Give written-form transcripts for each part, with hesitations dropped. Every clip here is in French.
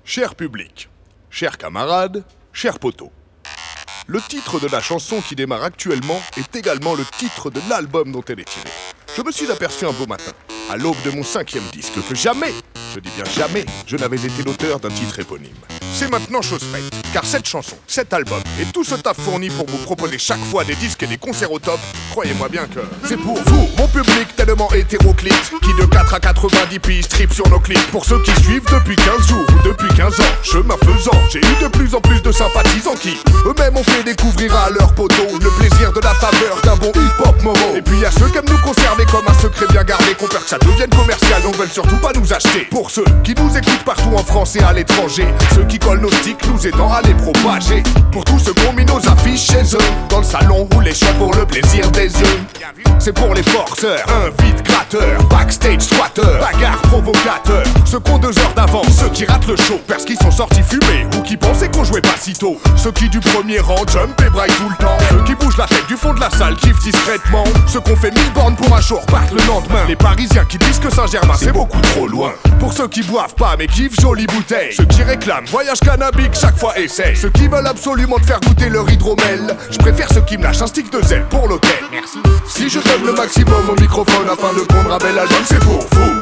Cher public, chers camarades, chers poteaux. Le titre de la chanson qui démarre actuellement est également le titre de l'album dont elle est tirée. Je me suis aperçu un beau matin, à l'aube de mon 5e disque, que jamais, je dis bien jamais, je n'avais été l'auteur d'un titre éponyme. C'est maintenant chose faite, car cette chanson, cet album et tout ce taf fourni pour vous proposer chaque fois des disques et des concerts au top, croyez-moi bien que c'est pour vous, mon public tellement hétéroclite, qui de 4 à 90 piges trip sur nos clips. Pour ceux qui suivent depuis 15 jours ou depuis 15 ans, chemin faisant, j'ai eu de plus en plus de sympathisants qui eux-mêmes ont fait découvrir à leurs poteaux le plaisir de la faveur d'un bon hip-hop momo. Et puis y a ceux qui aiment nous conserver comme un secret bien gardé, qu'on peur que ça devienne commercial, donc veulent surtout pas nous acheter. Pour ceux qui nous écoutent partout en France et à l'étranger, ceux qui collent nos sticks nous aidant à les propager. Pour tous ceux qui ont mis nos affiches chez eux, dans le salon ou les shows pour le plaisir des yeux. C'est pour les forceurs, invite gratteurs, backstage squatteurs, bagarre provocateur, ceux qui ont 2 heures d'avance, ceux qui ratent le show parce qu'ils sont sortis fumés ou qui pensaient qu'on jouait pas si tôt, ceux qui du premier rang jump et braille tout le temps, ceux qui bougent la tête du fond de la salle, kiffent discrètement, ceux qui ont fait 1000 bornes pour un show repartent le lendemain, les Parisiens qui disent que Saint-Germain c'est beaucoup trop loin. Pour ceux qui boivent pas mais kiffent jolie bouteille, ceux qui réclament voyage cannabique chaque fois essaye, ceux qui veulent absolument te faire goûter leur hydromel, je préfère ceux qui me lâchent un stick de zèle pour l'hôtel. Merci. Si je donne le maximum au microphone afin de prendre un bel album, c'est pour vous.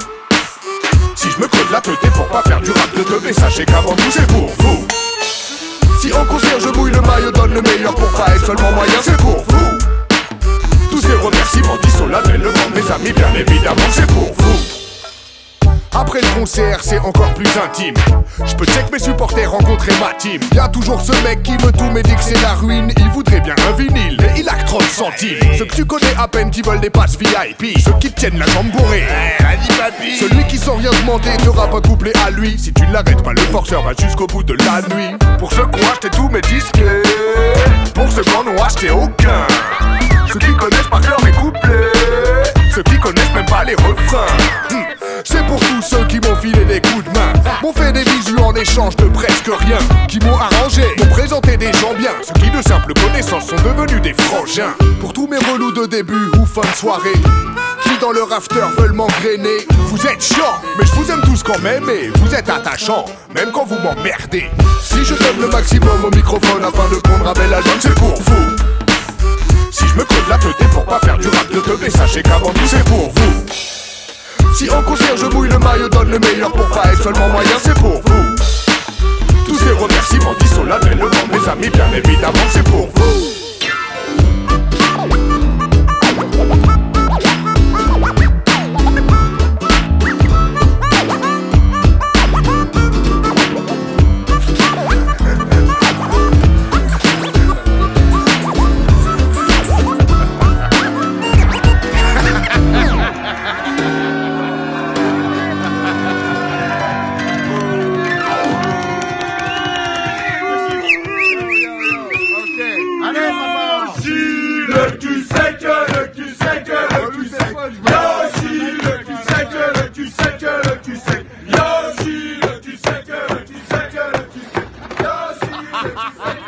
Si je me creuse la tête pour pas faire du rap de teubé, sachez qu'avant tout c'est pour vous. Si en concert je mouille le maillot, donne le meilleur pour pas être seulement moyen, c'est pour vous. Tous ces remerciements disent solennellement, mes amis, bien évidemment c'est pour vous. Après le concert, c'est encore plus intime. Je peux check mes supporters, rencontrer ma team. Y'a toujours ce mec qui veut tout mais dit que c'est la ruine. Il voudrait bien un vinyle, mais il a que 30 centimes. Ceux que tu connais à peine qui veulent des passes VIP, ceux qui te tiennent la jambe bourrée. Celui qui sans rien demander te rappe un couplet à lui. Si tu ne l'arrêtes pas, le forceur va jusqu'au bout de la nuit. Pour ceux qui ont acheté tous mes disques, pour ceux qui en ont acheté aucun, ceux qui connaissent par cœur mes couplets, ceux qui connaissent même pas les refrains. C'est pour tous ceux qui m'ont filé des coups de main, m'ont fait des bisous en échange de presque rien, qui m'ont arrangé, m'ont présenté des gens bien, ceux qui de simples connaissances sont devenus des frangins. Pour tous mes relous de début ou fin de soirée, qui dans leur after veulent m'engrainer, vous êtes chiants, mais je vous aime tous quand même et vous êtes attachants, même quand vous m'emmerdez. Si je donne le maximum au microphone afin de prendre un bel album, c'est pour vous. Si je me creuse la tête pour pas faire du rap de teubé, sachez qu'avant tout c'est pour vous. Si en concert je mouille le maillot, donne le meilleur pour pas être seulement moyen, c'est pour vous. Tous ces remerciements disent solennellement, mes amis, bien évidemment c'est pour vous. Ha ha ha!